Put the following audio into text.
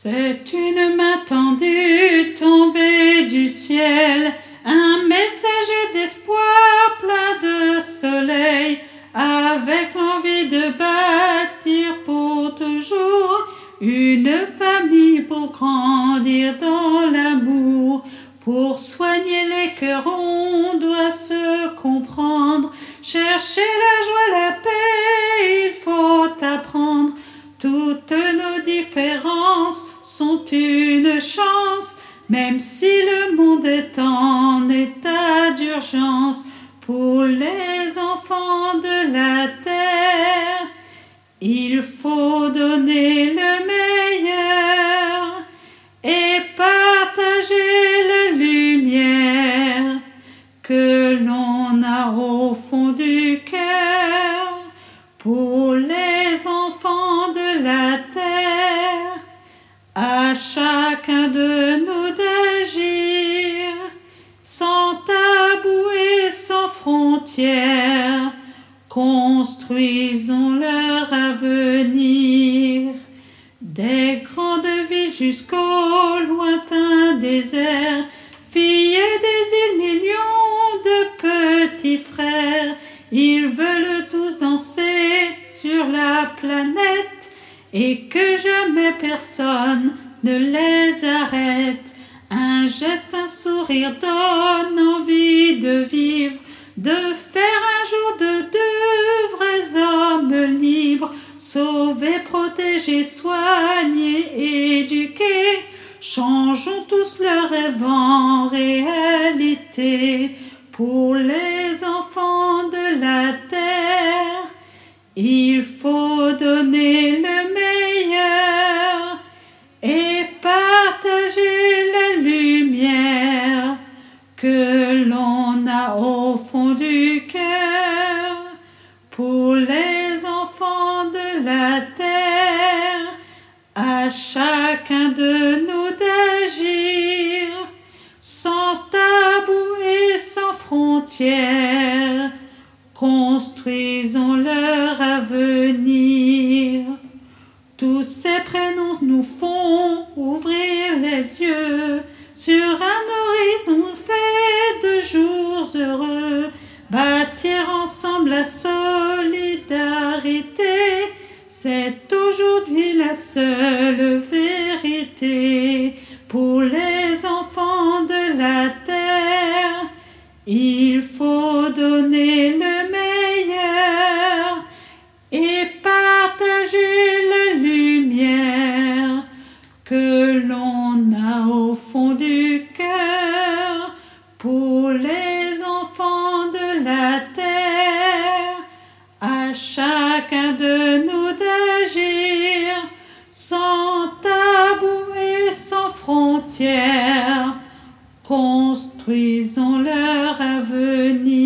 C'est une main tendue tombée du ciel, un message d'espoir plein de soleil, avec l'envie de bâtir pour toujours une famille pour grandir dans l'amour. Pour soigner les cœurs, on doit se comprendre, chercher la joie, la paix, il faut apprendre. Toutes nos différences sont une chance, même si le monde est en état d'urgence. Pour les enfants de la terre, il faut donner le meilleur et partager la lumière que l'on a au fond du cœur. Pour les enfants de la terre, à chacun de nous d'agir, sans tabou et sans frontières, construisons leur avenir. Des grandes villes jusqu'au lointain désert, filles des îles, millions de petits frères, ils veulent tous danser sur la planète et que jamais personne ne les arrête. Un geste, un sourire donne envie de vivre, de faire un jour de deux vrais hommes libres, sauver, protéger, soigner, éduquer. Changeons tous leurs rêves en réalité. Pour les enfants de la terre, il faut donner le meilleur et partager la lumière que l'on a au fond du cœur. Pour les enfants de la terre, à chacun de nous d'agir, sans tabou et sans frontières, construisons leur avenir. Tous ces prénoms nous font ouvrir les yeux sur un horizon fait de jours heureux, bâtir ensemble la solidarité, c'est aujourd'hui la seule vérité. Pour les enfants de la terre, il faut donner le meilleur et partager la lumière que l'on a au fond du cœur. Pour les enfants de la terre, à chacun de nous d'agir, sans tabou et sans frontières, construisons leur avenir.